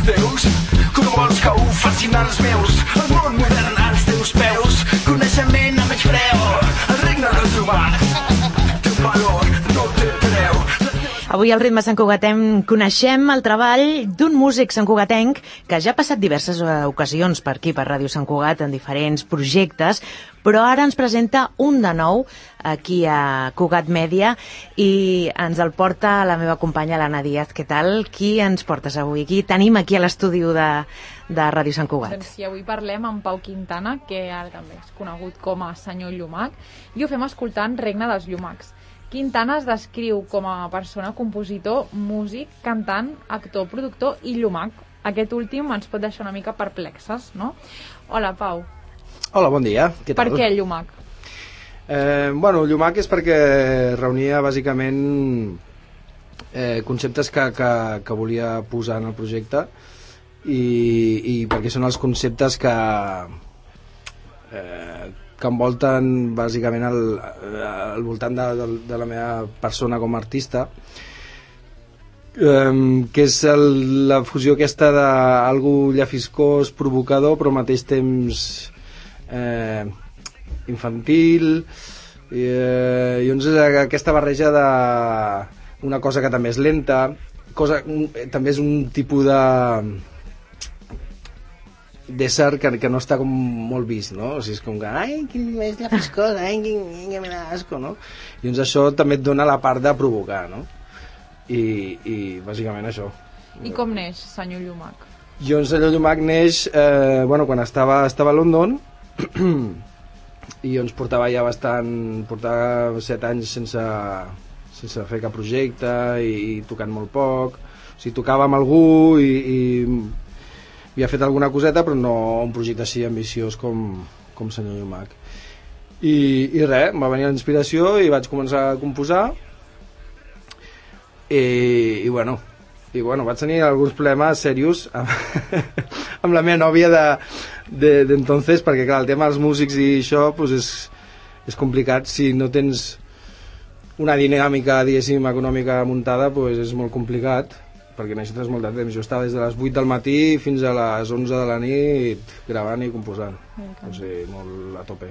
teus, que no vols que ho facin els meus. El món modern als teus peus, coneixement a mig preu, el regne del Llumac té un valor, no té preu. Avui al Ritme Sant Cugatenc coneixem el treball d'un músic santcugatenc que ja ha passat diverses ocasions per aquí, per Ràdio Sant Cugat, en diferents projectes, però ara ens presenta un de nou aquí a Cugat Mèdia i ens el porta la meva companya l'Anna Díaz. Què tal? Qui ens portes avui? Qui tenim aquí a l'estudi de Ràdio Sant Cugat? Doncs sí, avui parlem amb Pau Quintana, que ara també és conegut com a Senyor Llumac, i ho fem escoltant Regne dels Llumacs. Quintana es descriu com a persona, compositor, músic, cantant, actor, productor i llumac. Aquest últim ens pot deixar una mica perplexes, no? Hola, Pau. Hola, bon dia. Què tal? Per què llumac? Bueno, llumac és perquè reunia bàsicament conceptes que volia posar en el projecte i perquè són els conceptes que envolten bàsicament al voltant de la meva persona com a artista, que és la fusió aquesta d'algú llafiscós, provocador, però al mateix temps infantil, i llavors aquesta barreja d'una cosa que també és lenta, també és un tipus d'ésser que no està com molt vist, no? O sigui, és com que, ai, quin és la fiscosa, ai, quin me da asco, no? I doncs això també et dona la part de provocar, no? I bàsicament això. I com neix Senyor Llumac? Doncs Senyor Llumac neix, quan estava a London, i doncs portava 7 anys sense fer cap projecte i tocant molt poc. O sigui, tocava amb algú i havia fet alguna coseta, però no un projecte així ambiciós com Senyor Llumac. I res, em va venir la inspiració i vaig començar a composar i bueno, vaig tenir alguns problemes serios amb la meva nòvia d'entonces, perquè clar, el tema dels músics i això pues és complicat. Si no tens una dinàmica, diguéssim, econòmica muntada, pues és molt complicat, perquè necessites molt de temps. Jo estava des de les 8 del matí fins a les 11 de la nit gravant i composant. O sigui, molt a tope.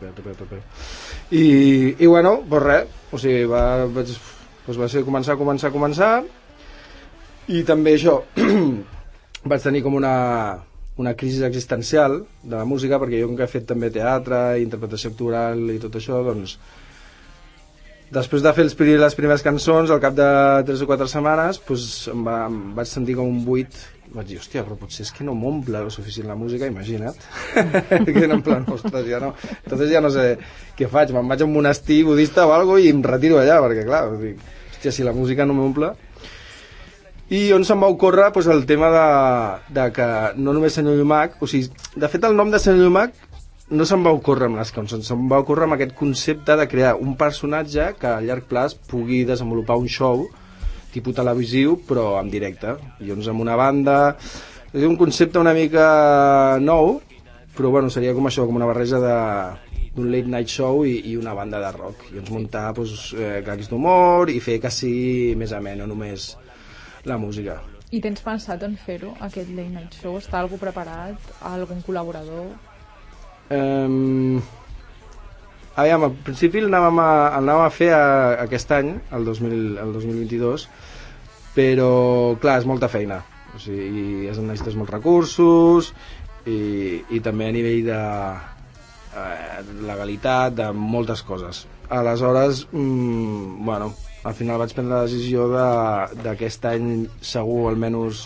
I bueno, doncs res, o sigui, va ser començar, i també això, vaig tenir com una crisi existencial de la música, perquè jo que he fet també teatre, interpretació actoral i tot això, doncs després de fer les primeres cançons, al cap de 3 o 4 setmanes, doncs em vaig sentir com un buit. Vaig dir, hòstia, però potser és que no m'omple lo suficient la música, imagina't. Que en plan, ostres, ja no. Entonces ja no sé què faig, me'n vaig a un monestir budista o alguna cosa i em retiro allà, perquè clar, dic, hòstia, si la música no m'omple. I on se'm va ocórrer doncs, el tema de que no només Senyor Llumac, o sigui, de fet el nom de Senyor Llumac no se'm va ocórrer amb les cançons, se'm va ocórrer amb aquest concepte de crear un personatge que a llarg plaç pugui desenvolupar un show tipus televisiu però en directe, i llavors amb una banda. És un concepte una mica nou, però bueno, seria com això, com una barreja d'un late night show i una banda de rock, i llavors muntar gags d'humor i fer que sigui més amè, no només la música. I tens pensat en fer-ho, aquest late night show? Està algú preparat? Algun col·laborador? Aviam, al principi anàvem a fer aquest any, el 2022, però clar, és molta feina, o sigui, necessites molts recursos i també a nivell de legalitat, de moltes coses. Aleshores, bueno, al final vaig prendre la decisió d'aquest any segur almenys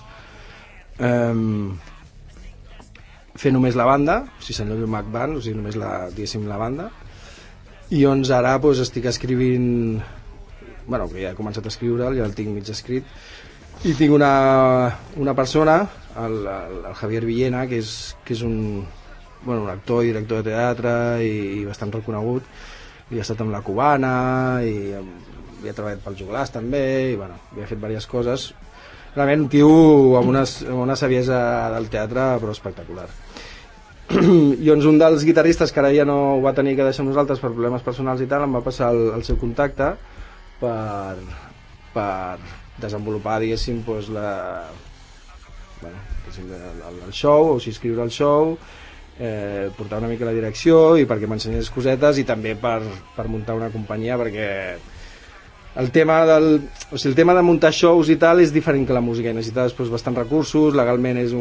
fer només la banda, o sigui, Senyor Llumac Band, o sigui, només diguéssim la banda. I doncs ara estic escrivint, bueno, que ja he començat a escriure'l, ja el tinc mig escrit, i tinc una persona, el Javier Villena, que és un actor i director de teatre i bastant reconegut, i ha estat amb la Cubana i havia treballat pel Joglars també, i bueno, havia fet diverses coses. Realment un tio amb una saviesa del teatre però espectacular. I doncs un dels guitarristes, que ara ja no ho va tenir que deixar amb nosaltres per problemes personals i tal, em va passar el seu contacte per desenvolupar, diguéssim, doncs bueno, el show, o sigui, escriure el show, portar una mica la direcció i perquè m'ensenyés cosetes, i també per muntar una companyia, perquè el tema de muntar shows i tal és diferent que la música, i necessita després bastants recursos, legalment és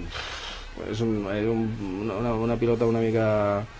una pilota una mica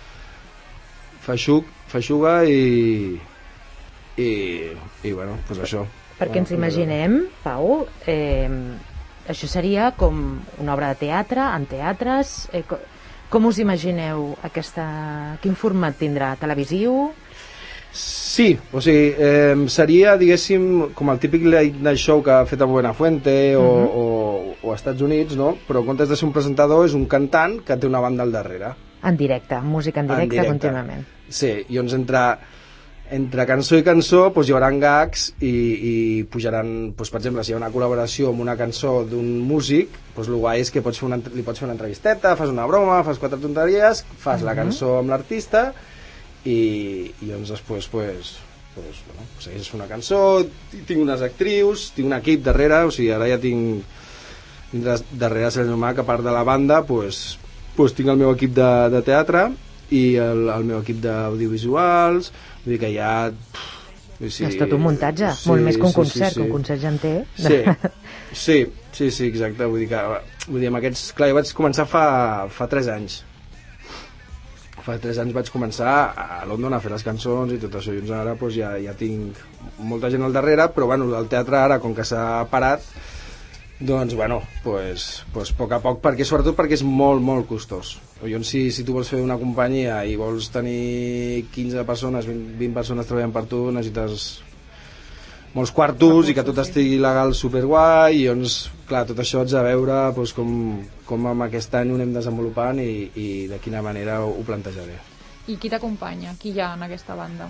feixuga i bueno, doncs això. Perquè ens imaginem, Pau, això seria com una obra de teatre, en teatres, com us imagineu quin format tindrà? Televisiu? Sí, o sigui, seria, diguéssim, com el típic late night show que ha fet a Buenafuente o a Estats Units, no? Però en comptes de ser un presentador és un cantant que té una banda al darrere. En directe, música en directe contínuament. Sí, i llavors entre cançó i cançó doncs hi haurà gags i pujaran, doncs, per exemple, si hi ha una col·laboració amb una cançó d'un músic, doncs el guai és que li pots fer una entrevisteta, fas una broma, fas 4 tonteries, fas la cançó amb l'artista i llavors després bueno, segueixes fent una cançó, tinc unes actrius, tinc un equip darrere, o sigui, ara ja tinc darrere Sergio Mac, a part de la banda, doncs tinc el meu equip de teatre i el meu equip d'audiovisuals, vull dir que ja... És tot un muntatge, molt més que un concert, que un concert ja en té. Sí, exacte, vull dir, amb aquests... Clar, jo vaig començar fa 3 anys. Fa 3 anys vaig començar a London a fer les cançons i tot això, i ara doncs, ja tinc molta gent al darrere, però bueno, el teatre ara, com que s'ha parat, doncs bueno, pues a poc, sobretot perquè és molt, molt costós. Llavors, si tu vols fer una companyia i vols tenir 15 persones, 20 persones treballant per tu, necessites molts quartos i que tot estigui legal superguai, i llavors, clar, tot això ets a veure doncs, com amb aquest any ho anem desenvolupant i de quina manera ho plantejaré. I qui t'acompanya? Qui hi ha en aquesta banda?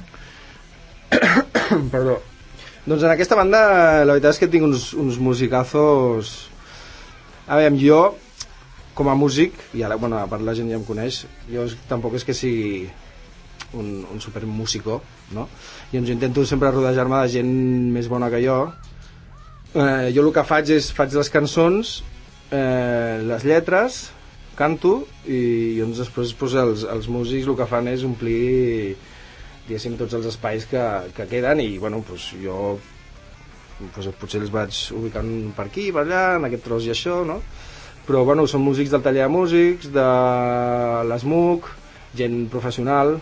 Perdó. Doncs en aquesta banda la veritat és que tinc uns musicazos. A veure, jo com a músic, i ara, bueno, a part la gent ja em coneix, jo tampoc és que sigui un super músico, no? I jo intento sempre rodejar-me de gent més bona que jo. Jo el que faig és les cançons, les lletres, canto, i llavors després els músics el que fan és omplir, diguéssim, tots els espais que queden, i bueno, doncs jo potser els vaig ubicant per aquí, per allà, en aquest tros i això, no? Però bueno, són músics del taller de músics, de l'ESMUC, gent professional,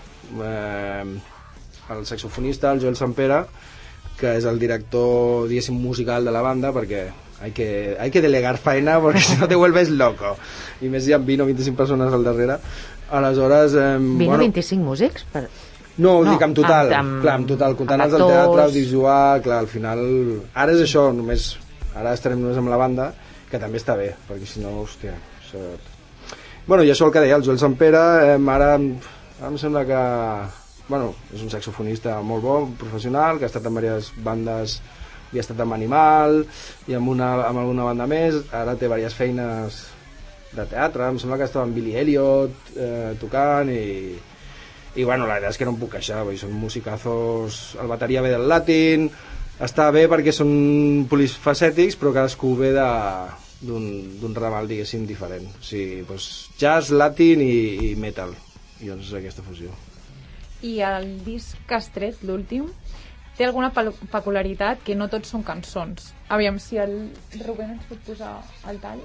el saxofonista, el Joel Sampere, que és el director, diguéssim, musical de la banda, perquè hay que delegar faena porque si no te vuelves loco, i més hi ha 20 o 25 persones al darrere. Aleshores 20 o 25 músics? No, dic en total, clar, en total, comptant els del teatre, audiovisual, clar, al final... Ara és això, ara estarem només amb la banda, que també està bé, perquè si no, hòstia... Bueno, i això el que deia, el Joel Sampere, ara em sembla que... Bueno, és un saxofonista molt bo, professional, que ha estat en diverses bandes, i ha estat amb Animal, i amb alguna banda més, ara té diverses feines de teatre, em sembla que estava amb Billy Elliot, tocant, i bueno, la veritat és que no em puc queixar, són musicazos, el bateria ve del Latin, està bé perquè són polifacètics, però cadascú ve d'un ramal, diguéssim, diferent, o sigui, doncs, jazz, Latin i metal, i doncs aquesta fusió. I el disc que has tret, l'últim, té alguna peculiaritat que no tots són cançons. Aviam si el Rubén ens pot posar el tall.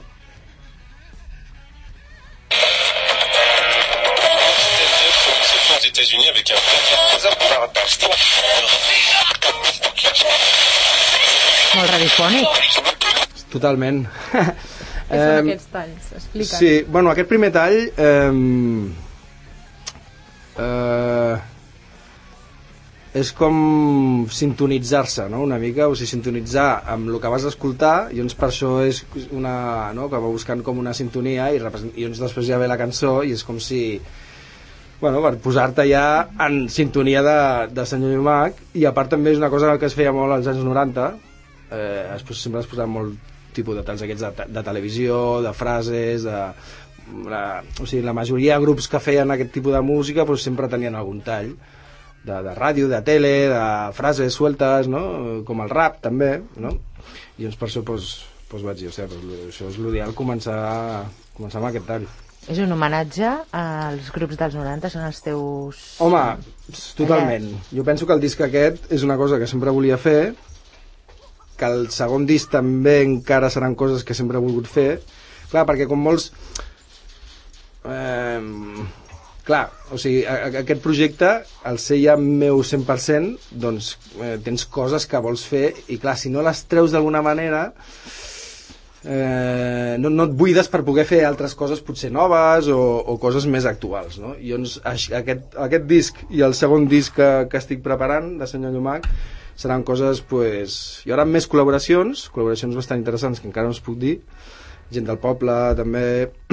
Aux États-Unis avec un molt radiofònic. Totalment. Què són aquests talls? Explica'ns. Sí, bueno, aquest primer tall és com sintonitzar-se, no? Una mica, o sigui, sintonitzar amb el que vas escoltar, i llavors per això és una, no? Que va buscant com una sintonia, i llavors després ja ve la cançó, i és com si, bueno, per posar-te ja en sintonia de Senyor Llumac. I a part també és una cosa que es feia molt als anys 90, sempre es posaven molt tipus de talls aquests de televisió, de frases, o sigui, la majoria de grups que feien aquest tipus de música doncs sempre tenien algun tall de ràdio, de tele, de frases sueltes, no? Com el rap també, no? I doncs per això doncs vaig dir, hòstia, això és l'ideal començar amb aquest tall. És un homenatge als grups dels 90, són els teus... Home, totalment. Jo penso que el disc aquest és una cosa que sempre volia fer, que el segon disc també encara seran coses que sempre he volgut fer. Clar, perquè com molts... clar, o sigui, aquest projecte, al ser ja meu 100%, doncs tens coses que vols fer i clar, si no les treus d'alguna manera... no et buides per poder fer altres coses potser noves o coses més actuals, no? I llavors aquest disc i el segon disc que estic preparant de Senyor Llumac seran coses, pues, hi haurà més col·laboracions bastant interessants que encara no us puc dir, gent del poble també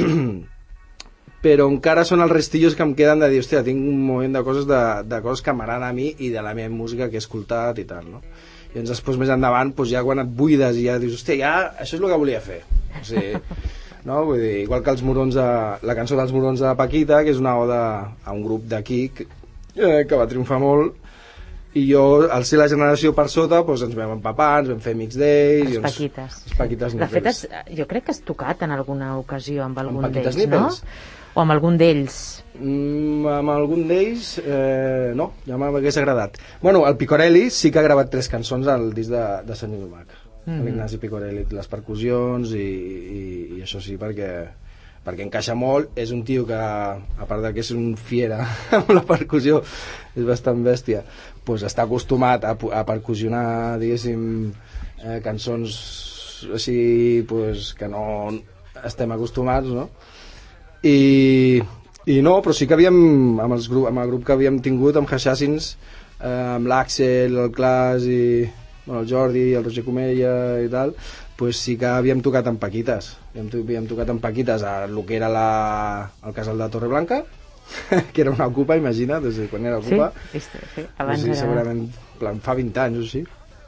però encara són els restillos que em queden de dir, hòstia, tinc un moment de coses que m'agraden a mi i de la meva música que he escoltat i tal, no? I llavors després més endavant, doncs ja quan et buides i ja dius, hòstia, ja, això és el que volia fer, o sigui, no? Vull dir, igual que la cançó dels Morons de Paquita, que és una oda a un grup d'aquí que va triomfar molt, i jo, al ser la generació per sota, doncs ens vam empapar, ens vam fer amics d'ells... Els Paquites. Els Paquites de fet, jo crec que has tocat en alguna ocasió amb algun d'ells, no? O amb algun d'ells? Amb algun d'ells, no, ja m'hagués agradat. Bueno, el Picorelli sí que ha gravat 3 cançons al disc de Senyor Llumac. L'Ignasi Picorelli, les percussions i això sí, perquè encaixa molt. És un tio que, a part de que és un fiera amb la percussió, és bastant bèstia, doncs està acostumat a percussionar, diguéssim, cançons així doncs, que no estem acostumats, no? I no, però sí que havíem amb el grup que havíem tingut amb Assassins, amb l'Àxel, el Clas i bueno, el Jordi, el Roger Comella i tal, pues sí que havíem tocat amb Paquites, havíem tocat amb Paquites a el que era el casal de Torreblanca, que era una ocupa, imagina't, des de quan era ocupa. Sí, abans sí, era... segurament fa 20 anys o sí.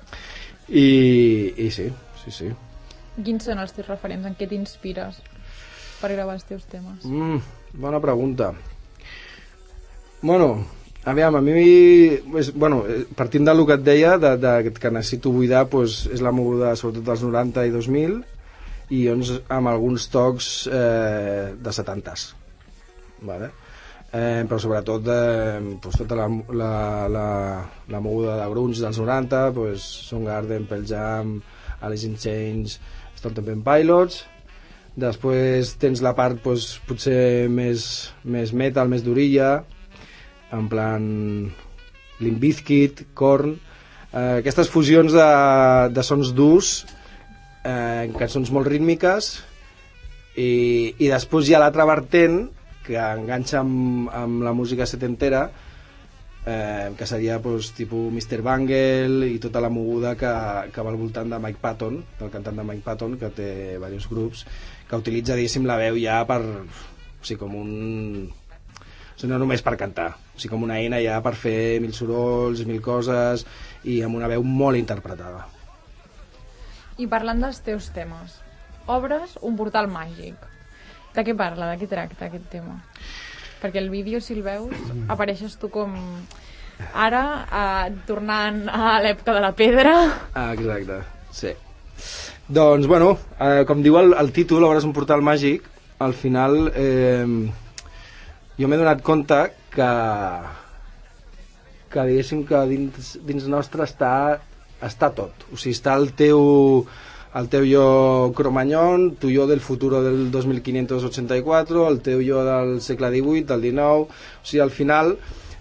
I sí. Quins són els teus referents? En què t'inspires per gravar els teus temes? Bona pregunta. Bueno, aviam, a mi partint del que et deia que necessito buidar, doncs, és la moguda sobretot dels 90 i 2000 i doncs amb alguns tocs de 70s, vale? Però sobretot doncs, tota la moguda de grunge dels 90, doncs, Soundgarden, Pearl Jam, Alice in Chains, Stone Temple Pilots. Després tens la part doncs, potser més metal, més durilla, en plan Limp Bizkit, Korn, aquestes fusions de sons durs, cançons molt rítmiques, i després hi ha l'altra vertent que enganxa amb la música setentera, que seria doncs, tipus Mr. Bungle i tota la moguda que va al voltant de Mike Patton, del cantant de Mike Patton, que té diversos grups, que utilitza, diguéssim, la veu ja per... O sigui, com un... O sigui, no només per cantar, o sigui, com una eina ja per fer 1000 sorolls, 1000 coses, i amb una veu molt interpretada. I parlant dels teus temes, obres un portal màgic. De què parla? De què tracta aquest tema? Perquè el vídeo, si el veus, apareixes tu com ara, tornant a l'època de la pedra. Exacte, sí. Doncs, bueno, com diu el títol, Obres un portal màgic, al final jo m'he donat compte que diguéssim que dins nostre està tot. O sigui, està el teu yo cromanyón, tu yo del futuro del 2584, el teu yo del segle XVIII, del XIX... O sigui, al final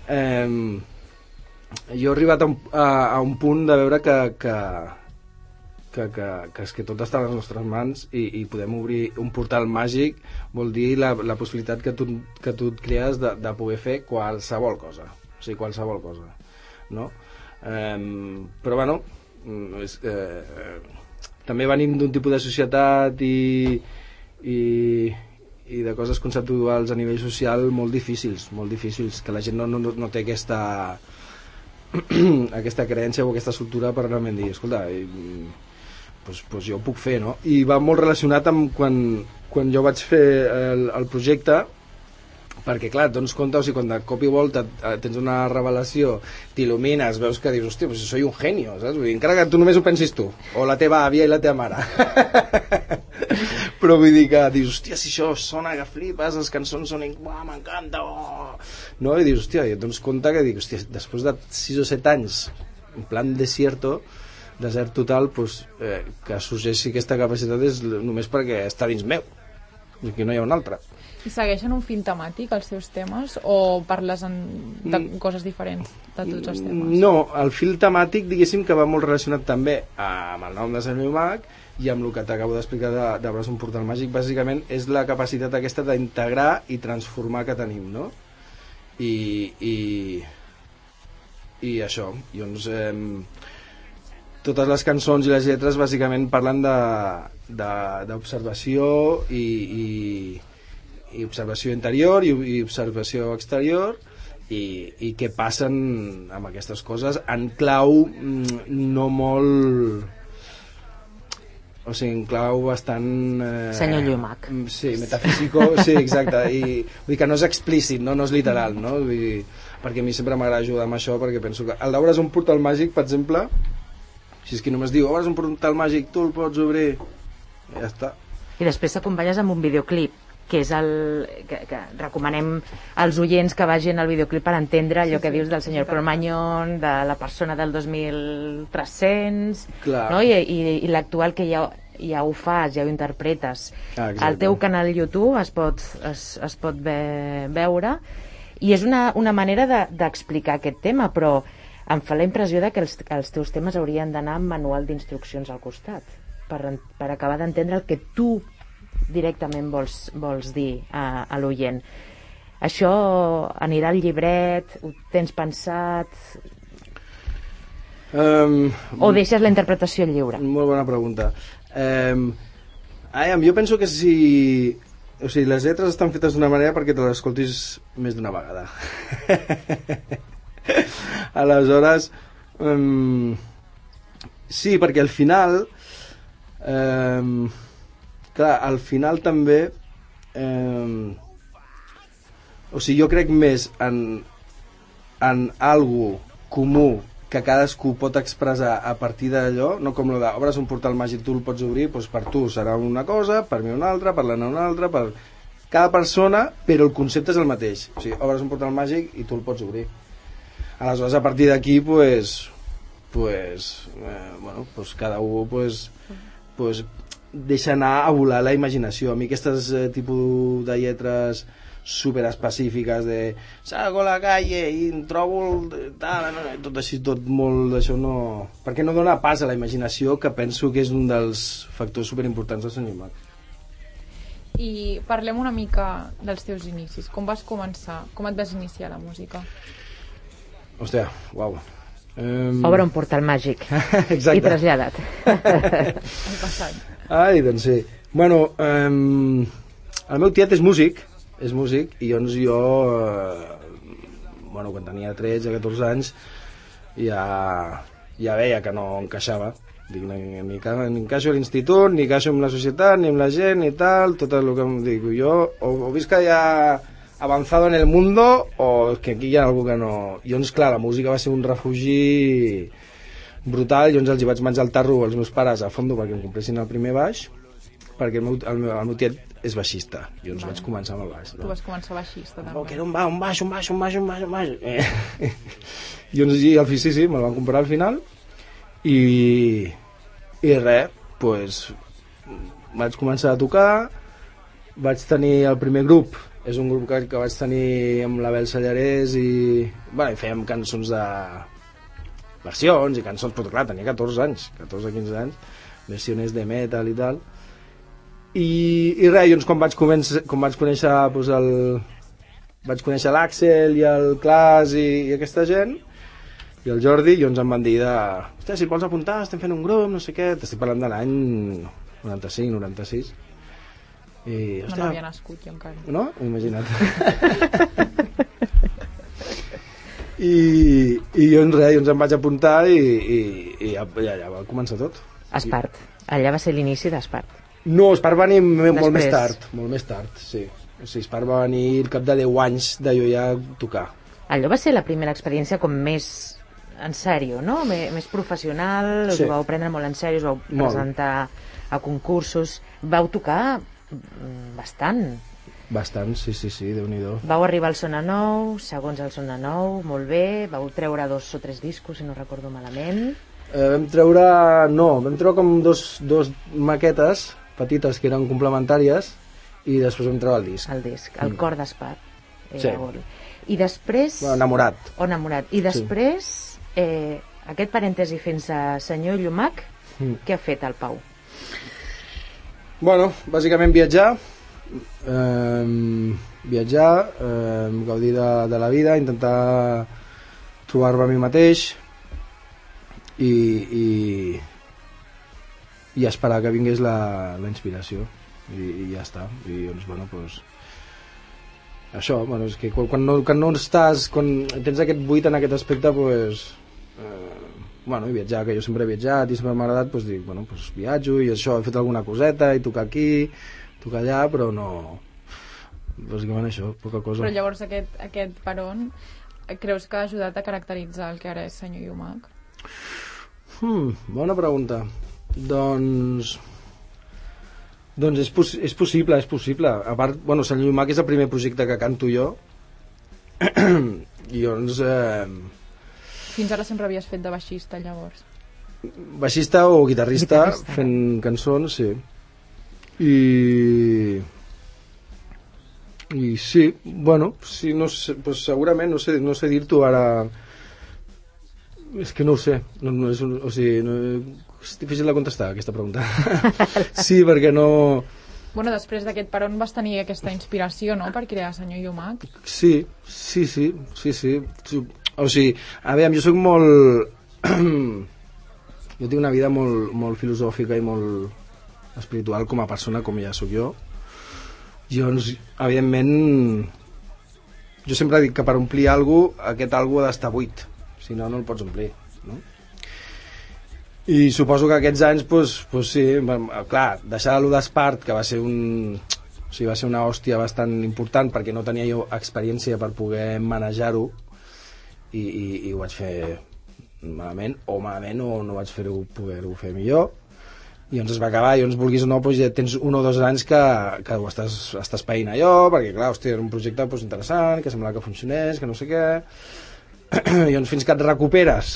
jo he arribat a un punt de veure que és que tot està a les nostres mans i podem obrir un portal màgic. Vol dir la possibilitat que tu et crees de poder fer qualsevol cosa, o sigui, qualsevol cosa, no? Però bueno, també venim d'un tipus de societat i de coses conceptuals a nivell social molt difícils, que la gent no té aquesta creença o aquesta estructura per realment dir, escolta, doncs jo ho puc fer, no? I va molt relacionat amb quan jo vaig fer el projecte, perquè clar, et dones compte, o sigui, quan de cop i volta tens una revelació, t'il·lumines, veus que dius, hòstia, pues soy un genio, saps? Vull dir, encara que tu només ho pensis tu, o la teva àvia i la teva mare. Però vull dir que dius, hòstia, si això sona que flipes, les cançons sonen, uah, m'encanta, oh! No? I dius, hòstia, i et dones compte que dic, hòstia, després de 6 o 7 anys, en plan desert total, pues, que sorgeixi aquesta capacitat és només perquè està dins meu, i que no hi ha un altre. I segueixen un fil temàtic els seus temes o parles de coses diferents de tots els temes? No, el fil temàtic diguéssim que va molt relacionat també amb el nom de Sant Llumac i amb el que t'acabo d'explicar de Obres un portal màgic. Bàsicament és la capacitat aquesta d'integrar i transformar que tenim, no? I això, doncs totes les cançons i les lletres bàsicament parlen d'observació i observació interior i observació exterior i què passen amb aquestes coses en clau no molt, o sigui, en clau bastant senyor Llumac. Sí, metafísico, sí, exacte, i vull dir que no és explícit, no és literal, no? Vull dir, perquè a mi sempre m'agrada ajudar amb això, perquè penso que el d'Obres un portal màgic, per exemple, si és que només diu Obres un portal màgic, tu el pots obrir, ja està. I després t'acompanyes amb un videoclip, que és el que recomanem als oients que vagin al videoclip per entendre allò que dius del senyor Cro-Magnon, de la persona del 2300, no? I l'actual que ja ho fas, ja ho interpretes. Al teu canal YouTube es pot veure, i és una manera d'explicar aquest tema, però em fa la impressió de que els teus temes haurien d'anar amb manual d'instruccions al costat, per acabar d'entendre el que tu directament vols dir a l'oient. Això anirà al llibret? Ho tens pensat? O deixes la interpretació lliure? Molt bona pregunta. Jo penso que si... O sigui, les lletres estan fetes d'una manera perquè te les escoltis més d'una vegada. Aleshores, sí, perquè al final... clar, al final també o sigui, jo crec més en algo comú que cadascú pot expressar a partir d'allò, no com lo de Obres un portal màgic, tu el pots obrir, doncs per tu serà una cosa, per mi una altra, per l'Anna una altra, per cada persona, però el concepte és el mateix, o sigui, Obres un portal màgic i tu el pots obrir. Aleshores, a partir d'aquí, cada un deixa anar a volar la imaginació. A mi aquestes tipus de lletres super específiques de salgo a la calle i em trobo tot així, tot molt d'això, no, perquè no dona pas a la imaginació, que penso que és un dels factors superimportants del Sant Llumac. I parlem una mica dels teus inicis. Com vas començar? Com et vas iniciar a la música? Hòstia, uau. Obre un portal màgic. Exacte. I traslladat. El passat. Ai, doncs sí. Bueno, el meu tiet és músic, i doncs quan tenia 13 o 14 anys ja veia que no encaixava. Dic, ni encaixo a l'institut, ni encaixo amb la societat, ni amb la gent, ni tal, tot el que em dic. Jo o visc ja avanzado en el mundo o que aquí hi ha algú que no... I doncs, clar, la música va ser un refugi brutal. Jo els hi vaig menjar el tarro als meus pares a fondo perquè em compressin el primer baix, perquè el meu tiet és baixista. Jo ens vaig començar amb el baix. Tu vas començar baixista també. Que era un baix. I al fi sí, me'l van comprar al final i res, doncs vaig començar a tocar. Vaig tenir el primer grup, és un grup que vaig tenir amb l'Abel Sallarès i fèiem cançons de versions i cançons, però clar, tenia 14 o 15 anys, versions de metal i tal, i res, doncs quan vaig conèixer vaig conèixer l'Àxel i el Clas i aquesta gent i el Jordi, i ens em van dir hòstia, si vols apuntar, estem fent un grup, no sé què, t'estic parlant de l'any 95, 96 i, hòstia, no n'havia nascut jo encara. No? Imagina't. I doncs res, ens em vaig apuntar i allà va començar tot. Espart, allà va ser l'inici d'Espart. No, Espart va venir molt més tard, sí. O sigui, Spark va venir al cap de 10 anys de jo ja tocar. Allò va ser la primera experiència com més en sèrio, no? Més professional, us ho vau prendre molt en sèrio, us vau presentar a concursos, vau tocar bastant. Bastant, sí, Déu-n'hi-do. Vau arribar al Sona Nou, segons el Sona Nou, molt bé, vau treure 2 o 3 discos, si no recordo malament. Vam treure com dos maquetes petites que eren complementàries i després vam treure el disc. El disc, el Cor d'Espar. Sí. I després... Enamorat. I després, aquest parèntesi fins a Senyor Llumac, què ha fet el Pau? Bueno, bàsicament viatjar, gaudir de la vida, intentar trobar-me a mi mateix i esperar que vingués la inspiració i ja està. I doncs, bueno, doncs això, bueno, és que quan no estàs, quan tens aquest buit en aquest aspecte, doncs bueno, i viatjar, que jo sempre he viatjat i sempre m'ha agradat, doncs dic, bueno, doncs viatjo i això, he fet alguna coseta i tocar aquí, tocar allà, però no, bàsicament això, poca cosa. Però llavors aquest peron creus que ha ajudat a caracteritzar el que ara és Senyor Llumac? Bona pregunta. Doncs és possible. A part, bueno, Senyor Llumac és el primer projecte que canto jo i doncs fins ara sempre havies fet de baixista, llavors? Baixista o guitarrista. Fent cançons, sí. I sí, bueno, sí, no sé, pues segurament, no sé dir-t'ho ara. És que no ho sé. O sigui, és difícil de contestar aquesta pregunta. Sí, perquè no... Bueno, després d'aquest peron vas tenir aquesta inspiració, no?, per crear Senyor Llumac. Sí. O sigui, a veure, jo soc molt... jo tinc una vida molt filosòfica i molt espiritual com a persona, com ja sóc jo. Llavors, evidentment, jo sempre dic que per omplir alguna cosa, aquest alguna ha d'estar buit, si no, no el pots omplir, no? I suposo que aquests anys, doncs sí, clar, deixar l'U d'Espart, que va ser va ser una hòstia bastant important perquè no tenia jo experiència per poder manejar-ho i ho vaig fer malament o no vaig poder-ho fer millor. I doncs es va acabar, i doncs vulguis o no, doncs ja tens 1 o 2 anys que ho estàs païnt allò, perquè clar, hòstia, era un projecte doncs, interessant, que semblava que funcionés, que no sé què, i doncs fins que et recuperes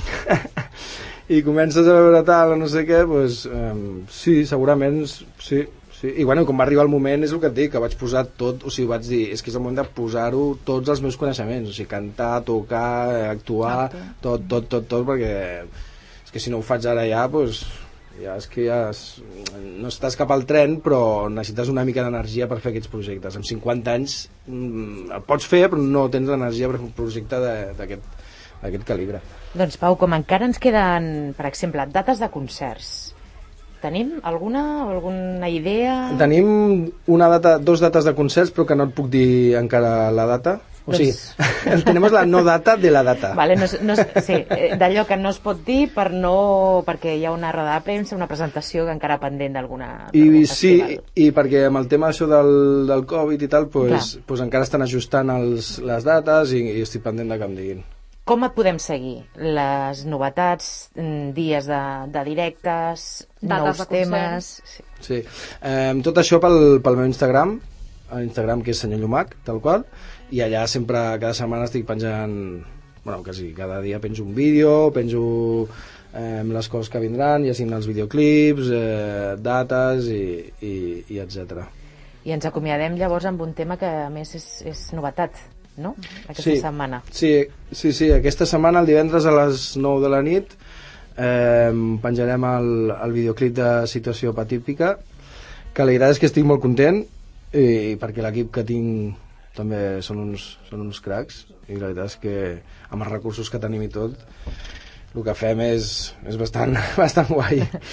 i comences a veure tal o no sé què, doncs sí, segurament sí. I bueno, quan va arribar el moment és el que et dic, que vaig posar tot, o sigui, vaig dir, és que és el moment de posar-ho tots els meus coneixements, o sigui, cantar, tocar, actuar, tot, perquè és que si no ho faig ara ja, doncs ja és que no estàs cap al tren, però necessites una mica d'energia per fer aquests projectes. Amb 50 anys el pots fer, però no tens l'energia per fer un projecte d'aquest calibre. Doncs Pau, com encara ens queden, per exemple, dates de concerts, tenim alguna idea? Tenim 2 dates de concerts, però que no et puc dir encara la data. O sigui, tenim la no data de la data. Vale, sí, d'allò que no es pot dir perquè hi ha una roda de premsa, una presentació que encara pendent d'algun festival. Sí, i perquè amb el tema això del Covid i tal, pues encara estan ajustant les dates i estic pendent de que em diguin. Com et podem seguir? Les novetats, dies de directes, nous temes... Sí. Tot això pel meu Instagram, l'Instagram que és Senyor Llumac, tal qual, i allà sempre, cada setmana estic penjant, bueno, quasi cada dia penjo un vídeo, penjo les coses que vindran, ja siguin els videoclips, dates i etc. I ens acomiadem llavors amb un tema que a més és novetat, no? Aquesta setmana. Sí, aquesta setmana, el divendres a les 9 de la nit, penjarem el videoclip de Situació Patípica, que la veritat és que estic molt content, i perquè l'equip que tinc també són uns cracs, i la veritat és que amb els recursos que tenim i tot, el que fem és bastant guai.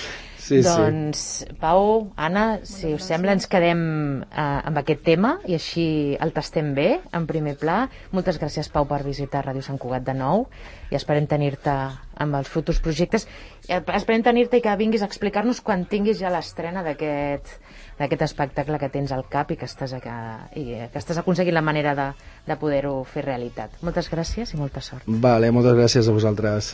Sí, doncs, Pau, Anna, si us sembla, ens quedem amb aquest tema i així el tastem bé, en primer pla. Moltes gràcies, Pau, per visitar Ràdio Sant Cugat de nou i esperem tenir-te amb els futurs projectes. Esperem tenir-te i que vinguis a explicar-nos quan tinguis ja l'estrena d'aquest espectacle que tens al cap i que estàs aconseguint la manera de poder-ho fer realitat. Moltes gràcies i molta sort. Vale, moltes gràcies a vosaltres.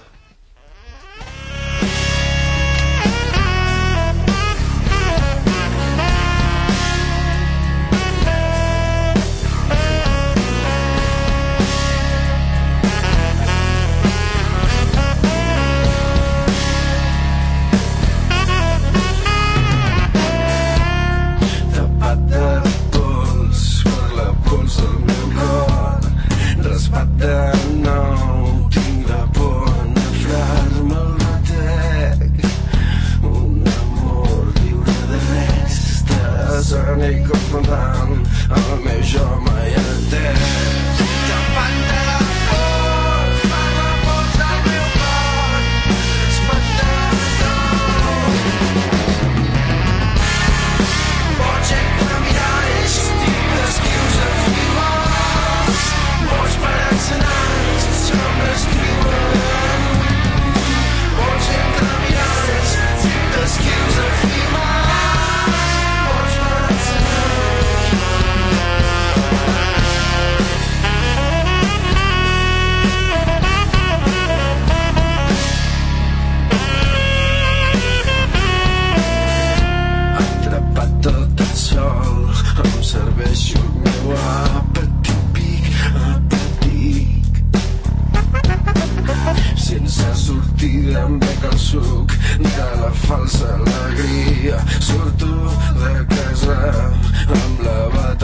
Falsa alegria, surto de casa amb la bata